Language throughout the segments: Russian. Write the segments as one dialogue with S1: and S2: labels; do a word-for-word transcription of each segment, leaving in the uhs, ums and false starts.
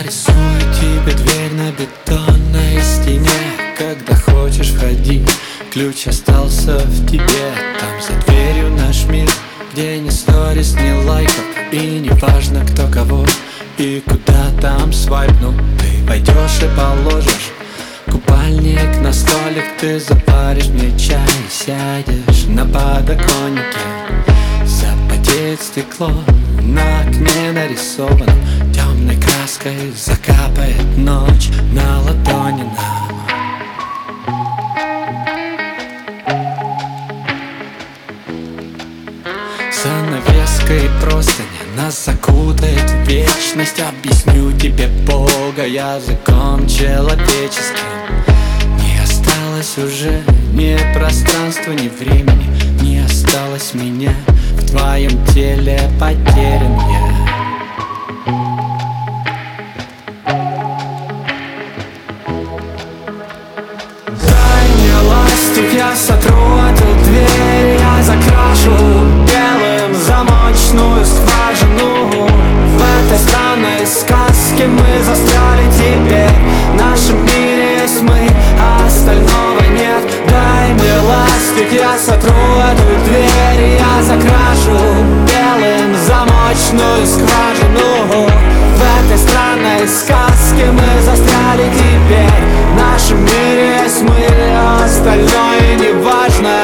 S1: Нарисую тебе дверь на бетонной стене. Когда хочешь, входи, ключ остался в тебе. Там за дверью наш мир, где ни сторис, ни лайков, и не важно, кто кого и куда там свайпнул. Ты войдешь и положишь купальник на столик, ты запаришь мне чай, сядешь на подоконнике. Запотеет стекло, на окне нарисовано темной краской, закапает ночь на ладони нам. Занавеска и простыня нас закутает в вечность. Объясню тебе Бога языком человеческим. Не осталось уже ни пространства, ни времени. Не осталось меня, в твоем теле потерян я. Дай мне ластик, я сотру эту дверь, я закрашу белым замочную скважину. В этой странной сказке мы застряли теперь. В нашем мире есть мы, а остального нет. Дай мне ластик, я сотру эту дверь, я закрашу белым замочную скважину. В этой странной сказке мы застряли теперь. В нашем мире есть мы, а остальное не важно.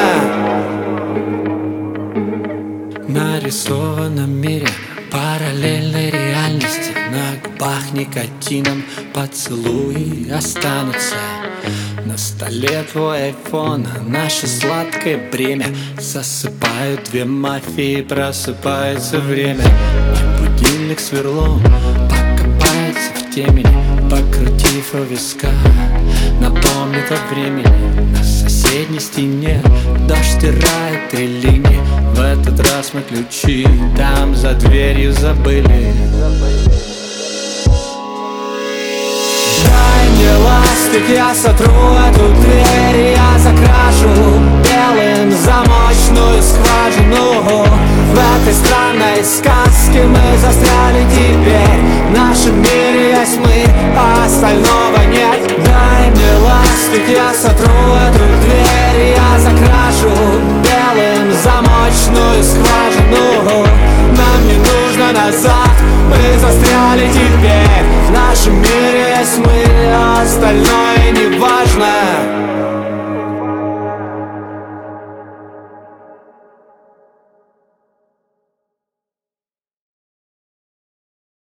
S1: В нарисованном мире параллельной реальности на губах никотином поцелуи останутся. На столе твой айфон, наше сладкое бремя. Засыпают две мафии, просыпается время. И будильник сверлом покопается в темени, покрутив у виска, напомнит о времени. На соседней стене дождь стирает три линии. В этот раз мы ключи там за дверью забыли. Дай мне ластик, я сотру эту дверь, я закрашу белым замочную скважину. В этой странной сказке мы застряли теперь. В нашем мире есть мы, а остального нет. Дай мне ластик, я сотру эту дверь, я закрашу белым замочную скважину. Нам не нужно назад, мы застряли теперь. В нашем мире есть мы, а остальное не